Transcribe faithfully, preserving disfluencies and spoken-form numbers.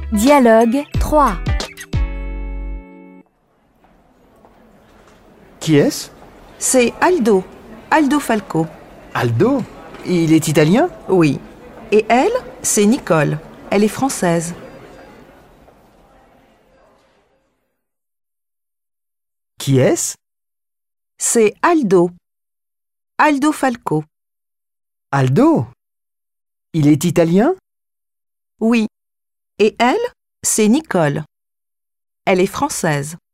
Dialogue trois. Qui est-ce? C'est Aldo, Aldo Falco. Aldo? Il est italien? Oui. Et elle, c'est Nicole. Elle est française. Qui est-ce? C'est Aldo, Aldo Falco. Aldo? Il est italien? Oui. Et elle, c'est Nicole. Elle est française.